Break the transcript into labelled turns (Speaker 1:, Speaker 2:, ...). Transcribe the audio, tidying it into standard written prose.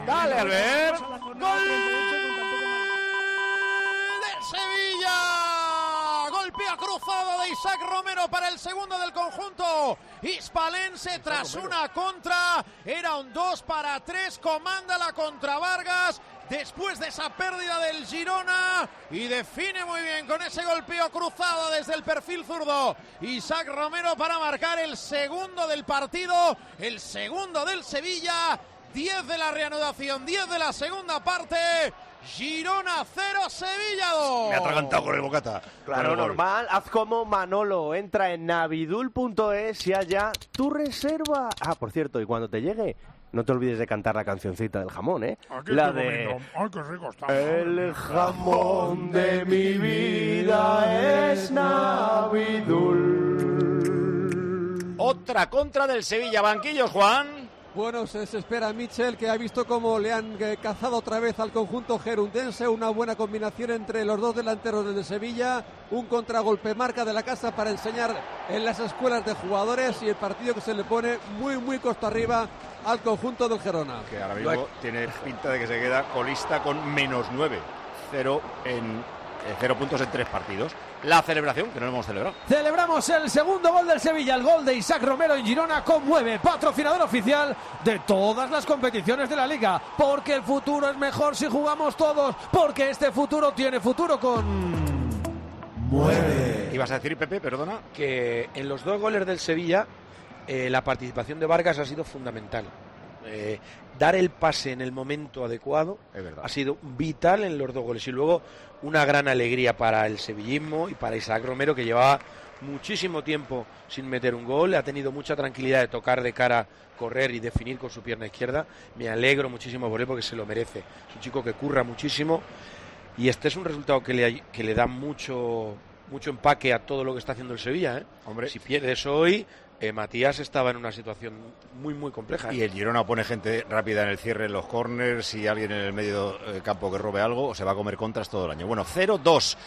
Speaker 1: Dale, Albert. ¡Gol del Sevilla! Golpea cruzado de Isaac Romero para el segundo del conjunto hispalense tras una contra. Era un 2-3, comanda la contra Vargas después de esa pérdida del Girona y define muy bien con ese golpeo cruzado desde el perfil zurdo Isaac Romero para marcar el segundo del partido, el segundo del Sevilla. 10 de la reanudación, 10 de la segunda parte. Girona 0, Sevilla 2.
Speaker 2: Me ha atragantado con el bocata.
Speaker 3: Claro, normal. Haz como Manolo. Entra en navidul.es y haya tu reserva. Ah, por cierto, y cuando te llegue, no te olvides de cantar la cancioncita del jamón, ¿eh?
Speaker 4: Aquí
Speaker 3: la
Speaker 4: estoy
Speaker 3: de...
Speaker 4: comiendo. Ay, qué rico está.
Speaker 3: El jamón de mi vida es Navidul.
Speaker 2: Otra contra del Sevilla. Banquillos, Juan.
Speaker 5: Bueno, se espera Mitchell, que ha visto cómo le han cazado otra vez al conjunto gerundense. Una buena combinación entre los dos delanteros de Sevilla. Un contragolpe marca de la casa para enseñar en las escuelas de jugadores. Y el partido que se le pone muy, muy costa arriba al conjunto del Gerona.
Speaker 2: Que ahora mismo tiene pinta de que se queda colista con -9. 0 puntos en 3 partidos. La celebración, que no lo hemos celebrado.
Speaker 6: Celebramos el segundo gol del Sevilla, el gol de Isaac Romero en Girona, conmueve, patrocinador oficial de todas las competiciones de la Liga, porque el futuro es mejor si jugamos todos, porque este futuro tiene futuro con...
Speaker 2: Mueve. ¿Ibas a decir, Pepe, perdona?
Speaker 7: Que en los 2 goles del Sevilla la participación de Vargas ha sido fundamental. Dar el pase en el momento adecuado ha sido vital en los 2 goles, y luego una gran alegría para el sevillismo y para Isaac Romero, que llevaba muchísimo tiempo sin meter un gol. Ha tenido mucha tranquilidad de tocar de cara, correr y definir con su pierna izquierda. Me alegro muchísimo por él, porque se lo merece. Es un chico que curra muchísimo, y este es un resultado que le da mucho empaque a todo lo que está haciendo el Sevilla, ¿eh?
Speaker 2: Hombre,
Speaker 7: si pierdes hoy, Matías estaba en una situación muy, muy compleja.
Speaker 2: Y el Girona pone gente rápida en el cierre, en los córners, y alguien en el medio campo que robe algo, o se va a comer contras todo el año. Bueno, 0-2.